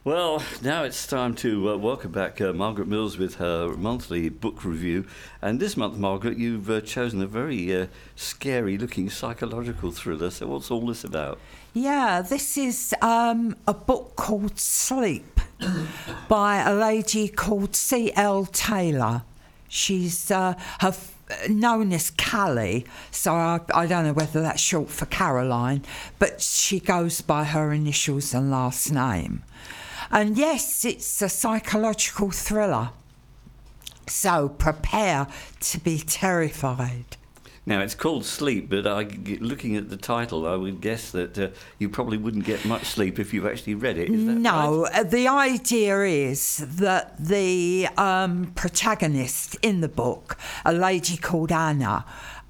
Well, now it's time to welcome back Margaret Mills with her monthly book review. And this month, Margaret, you've chosen a very scary-looking psychological thriller. So what's all this about? Yeah, this is a book called Sleep by a lady called C.L. Taylor. She's known as Callie, so I don't know whether that's short for Caroline, but she goes by her initials and last name. And yes, it's a psychological thriller, so prepare to be terrified. Now, it's called Sleep, but looking at the title, I would guess that you probably wouldn't get much sleep if you actually read it. Is that No, right? The idea is that the protagonist in the book, a lady called Anna,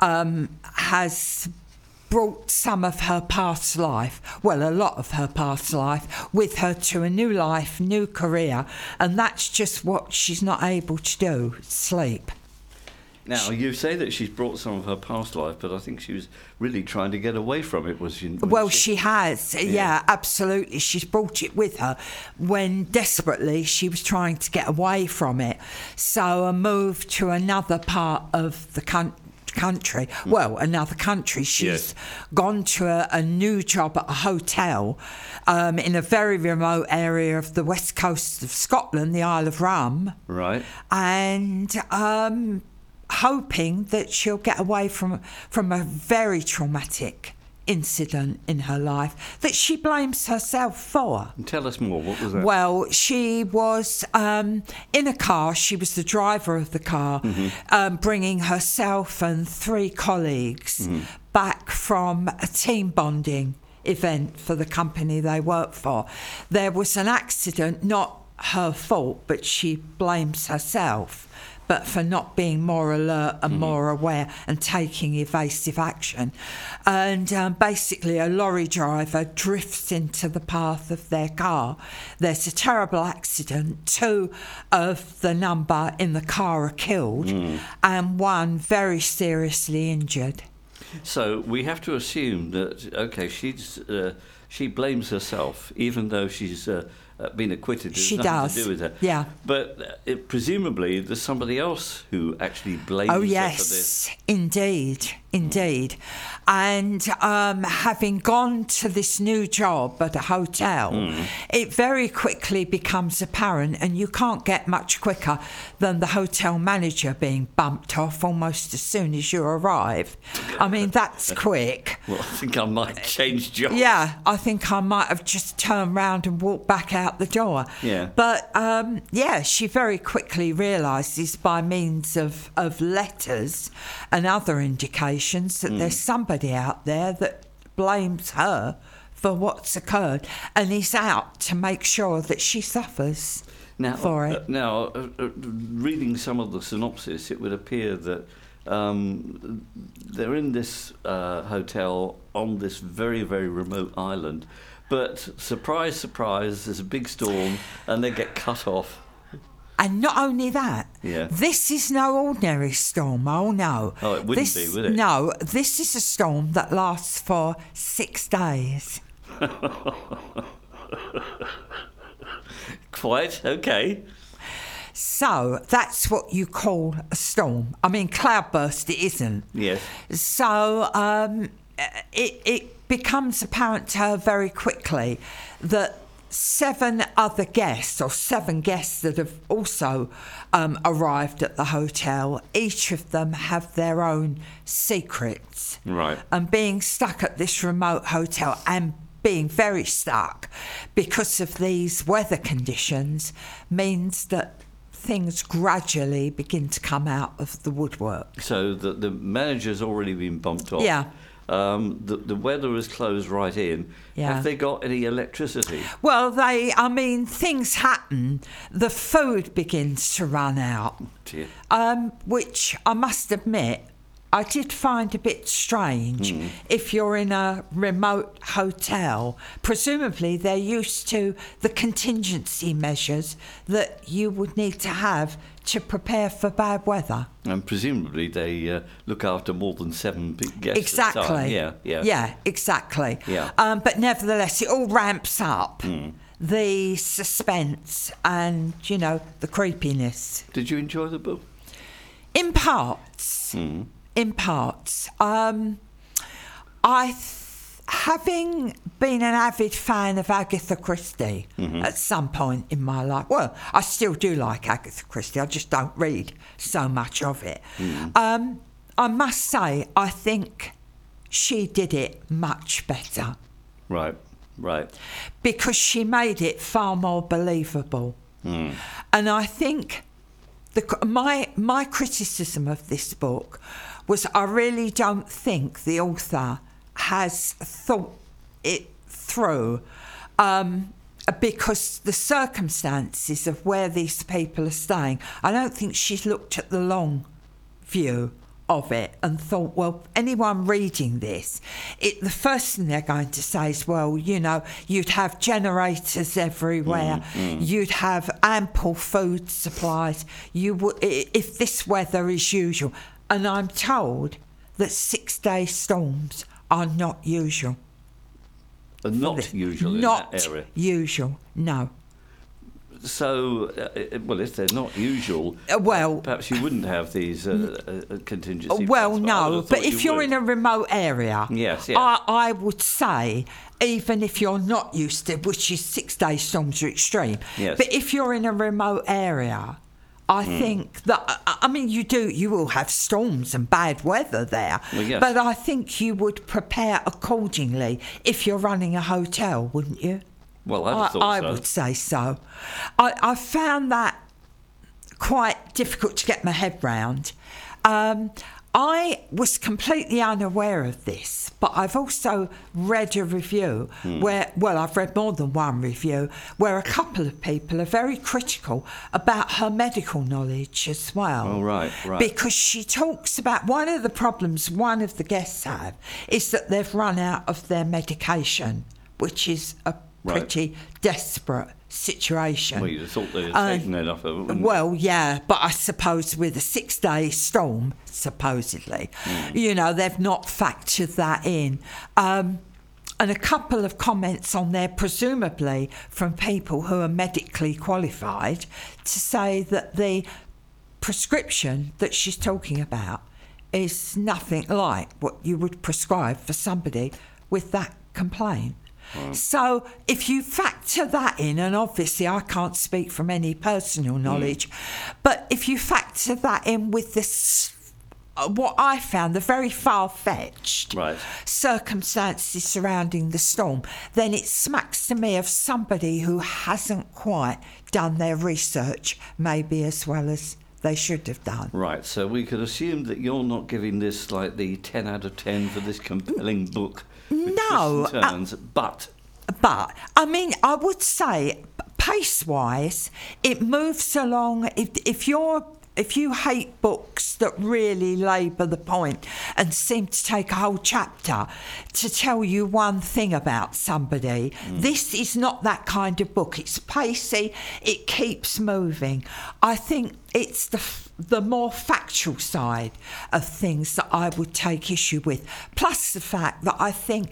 has brought some of her past life, well, a lot of her past life, with her to a new life, new career, and that's just what she's not able to do, sleep. Now, you say that she's brought some of her past life, but I think she was really trying to get away from it, was she? Well, she has, yeah, absolutely. She's brought it with her when desperately she was trying to get away from it. So a move to another part of the country, well, another country. She's gone to a new job at a hotel in a very remote area of the west coast of Scotland, the Isle of Rum. Right. And hoping that she'll get away from a very traumatic incident in her life that she blames herself for. Tell us more. What was that? Well, she was in a car. She was the driver of the car, bringing herself and 3 colleagues back from a team bonding event for the company they work for. There was an accident, not her fault, but she blames herself, but for not being more alert and more aware and taking evasive action. And basically a lorry driver drifts into the path of their car. There's a terrible accident. 2 of the number in the car are killed and 1 very seriously injured. So we have to assume that, OK, she blames herself, even though she's been acquitted. She nothing does. to do with her. Yeah. But presumably there's somebody else who actually blames her for this. Indeed. And having gone to this new job at a hotel, it very quickly becomes apparent, and you can't get much quicker than the hotel manager being bumped off almost as soon as you arrive. I mean, that's quick. Well, I think I might change jobs. Yeah, I think I might have just turned round and walked back out the door. Yeah. But, she very quickly realises by means of letters and other indications that there's somebody out there that blames her for what's occurred and is out to make sure that she suffers for it. Reading some of the synopsis, it would appear that they're in this hotel on this very, very remote island, but surprise, surprise, there's a big storm and they get cut off. And not only that, this is no ordinary storm. Oh, no. Oh, it wouldn't be, would it? No, this is a storm that lasts for 6 days. Quite, okay. So that's what you call a storm. I mean, cloudburst it isn't. Yes. So it becomes apparent to her very quickly that 7 other guests, or 7 guests that have also arrived at the hotel, each of them have their own secrets. Right. And being stuck at this remote hotel and being very stuck because of these weather conditions means that things gradually begin to come out of the woodwork. So the manager's already been bumped off. Yeah. The weather is closed right in. Yeah. Have they got any electricity? Well, things happen. The food begins to run out, Dear. which I must admit, I did find a bit strange. If you're in a remote hotel, presumably they're used to the contingency measures that you would need to have to prepare for bad weather. And presumably they look after more than 7 big guests at a time. Exactly. Yeah. Yeah, exactly. Yeah. But nevertheless, it all ramps up. the suspense and, you know, the creepiness. Did you enjoy the book? In parts. In parts. Having been an avid fan of Agatha Christie at some point in my life, well, I still do like Agatha Christie, I just don't read so much of it. I must say, I think she did it much better. Right. Because she made it far more believable. And I think my criticism of this book was I really don't think the author has thought it through, because the circumstances of where these people are staying, I don't think she's looked at the long view of it and thought, well, anyone reading this, the first thing they're going to say is, well, you know, you'd have generators everywhere, you'd have ample food supplies, you would, if this weather is usual. And I'm told that 6-day storms are not usual. Not usual in that area? Not usual, no. So, well, if they're not usual, perhaps you wouldn't have these contingency well, plans, no, but if you're in a remote area, yes, I would say, even if you're not used to, which is 6-day storms are extreme, yes. But if you're in a remote area, I think that, I mean, you will have storms and bad weather there, well, yes. But I think you would prepare accordingly if you're running a hotel, wouldn't you? Well, I would say so. I found that quite difficult to get my head round. I was completely unaware of this, but I've also read a review I've read more than one review, where a couple of people are very critical about her medical knowledge as well. Oh, right. Because she talks about one of the problems one of the guests have is that they've run out of their medication, which is a pretty desperate situation. Well, you'd have thought they'd have taken enough of it. Well, yeah, but I suppose with a 6-day storm, supposedly, you know, they've not factored that in. And a couple of comments on there, presumably from people who are medically qualified, to say that the prescription that she's talking about is nothing like what you would prescribe for somebody with that complaint. So if you factor that in, and obviously I can't speak from any personal knowledge, but if you factor that in with this, what I found, the very far-fetched circumstances surrounding the storm, then it smacks to me of somebody who hasn't quite done their research maybe as well as they should have done. Right, so we could assume that you're not giving this like the 10 out of 10 for this compelling book. No, turns, but I mean, I would say pace-wise, it moves along. If you hate books that really labour the point and seem to take a whole chapter to tell you one thing about somebody, this is not that kind of book. It's pacey, it keeps moving. I think it's the more factual side of things that I would take issue with, plus the fact that I think,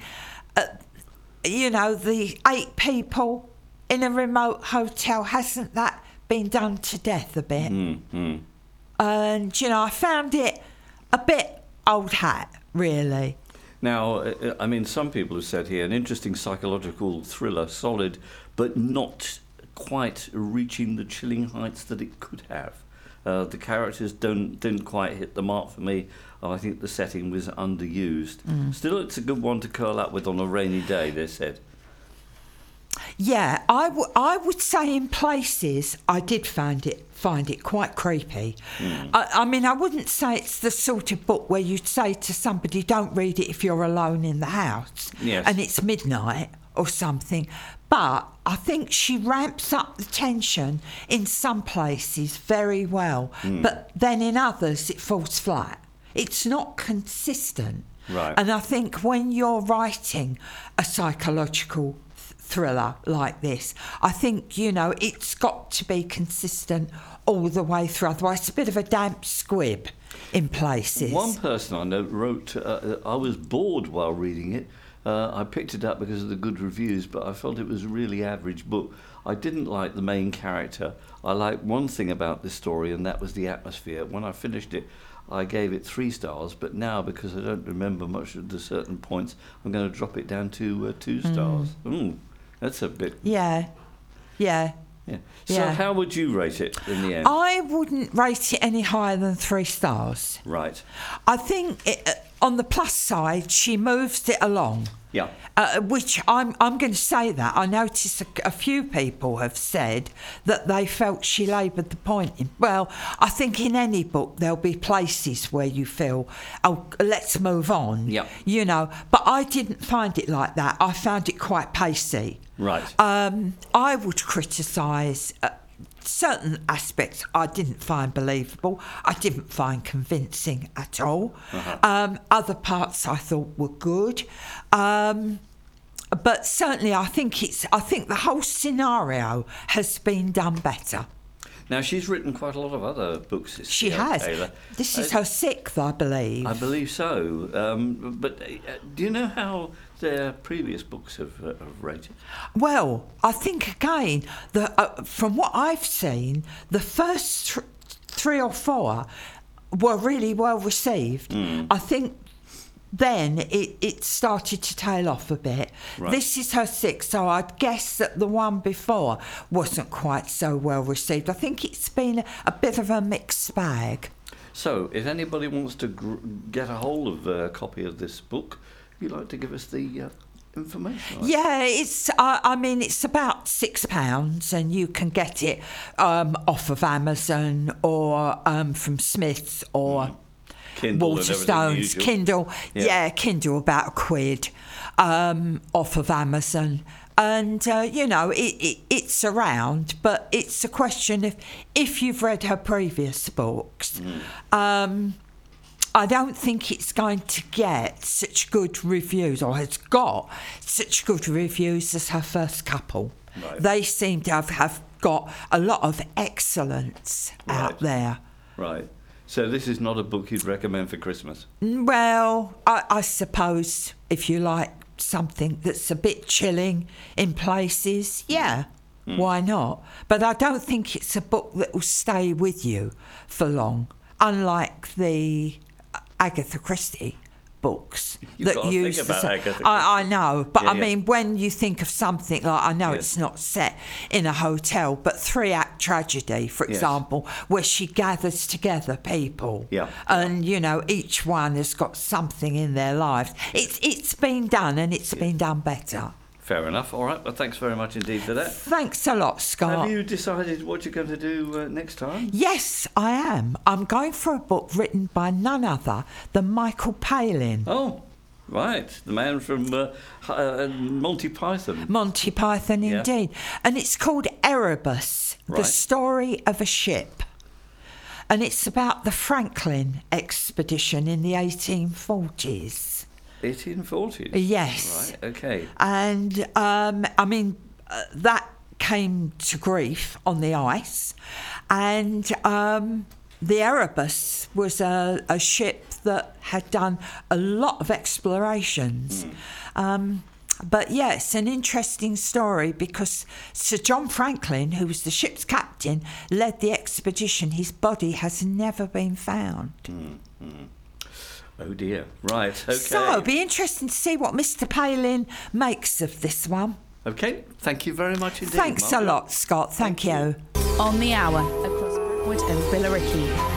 you know, the 8 people in a remote hotel, hasn't that been done to death a bit? And, you know, I found it a bit old hat, really. Now, I mean, some people have said here, an interesting psychological thriller, solid, but not quite reaching the chilling heights that it could have. The characters didn't quite hit the mark for me. I think the setting was underused. Still, it's a good one to curl up with on a rainy day, they said. Yeah, I would say in places I did find it quite creepy. I mean, I wouldn't say it's the sort of book where you'd say to somebody, don't read it if you're alone in the house and it's midnight or something. But I think she ramps up the tension in some places very well, but then in others it falls flat. It's not consistent. Right. And I think when you're writing a psychological thriller like this, I think, you know, it's got to be consistent all the way through. Otherwise, it's a bit of a damp squib in places. One person I know wrote, I was bored while reading it, I picked it up because of the good reviews, but I felt it was a really average book. I didn't like the main character. I liked one thing about this story, and that was the atmosphere. When I finished it, I gave it 3 stars, but now, because I don't remember much of the certain points, I'm going to drop it down to 2 stars. That's a bit... Yeah. So Yeah. how would you rate it in the end? I wouldn't rate it any higher than 3 stars. Right. I think on the plus side, she moves it along. Yeah. Which I'm going to say that. I noticed a few people have said that they felt she laboured the point. Well, I think in any book there'll be places where you feel, oh, let's move on. Yeah. You know, but I didn't find it like that. I found it quite pacey. Right. I would criticise certain aspects I didn't find believable. I didn't find convincing at all. Other parts I thought were good. But certainly I think the whole scenario has been done better. Now, she's written quite a lot of other books. She has. Taylor. This is her 6th, I believe. I believe so. But do you know how their previous books have rated? Well, I think again, from what I've seen, the first 3 or 4 were really well received. I think then it started to tail off a bit. Right. This is her 6th, so I'd guess that the one before wasn't quite so well received. I think it's been a bit of a mixed bag. So, if anybody wants to get a hold of a copy of this book, if you'd like to give us the information on it. Yeah, it's. I mean, it's about £6, and you can get it off of Amazon or from Smiths or Kindle Waterstones. Kindle, Kindle about £1 off of Amazon. And, you know, it's around, but it's a question if you've read her previous books. I don't think it's going to get such good reviews, or has got such good reviews as her first couple. Right. They seem to have got a lot of excellence out there. Right. So this is not a book you'd recommend for Christmas? Well, I suppose if you like something that's a bit chilling in places, why not? But I don't think it's a book that will stay with you for long, unlike the Agatha Christie books that use think about Agatha Christie. I know, but Yeah, I mean, when you think of something like, I know Yes. it's not set in a hotel, but 3-act tragedy, for Yes. example, where she gathers together people, and you know, each one has got something in their lives. It's been done, and it's been done better. Fair enough. All right. Well, thanks very much indeed for that. Thanks a lot, Scott. Have you decided what you're going to do next time? Yes, I am. I'm going for a book written by none other than Michael Palin. Oh, right. The man from Monty Python. Monty Python, indeed. And it's called Erebus, The Right. Story of a Ship. And it's about the Franklin expedition in the 1840s. 1840s? Yes. Right, okay. And, I mean, that came to grief on the ice. And the Erebus was a ship that had done a lot of explorations. But yes, an interesting story because Sir John Franklin, who was the ship's captain, led the expedition. His body has never been found. Oh dear. Right, okay. So it'll be interesting to see what Mr. Palin makes of this one. Okay, thank you very much indeed. Thanks a Margaret. lot, Scott. Thank you. On the hour, across Brentwood and Billericay.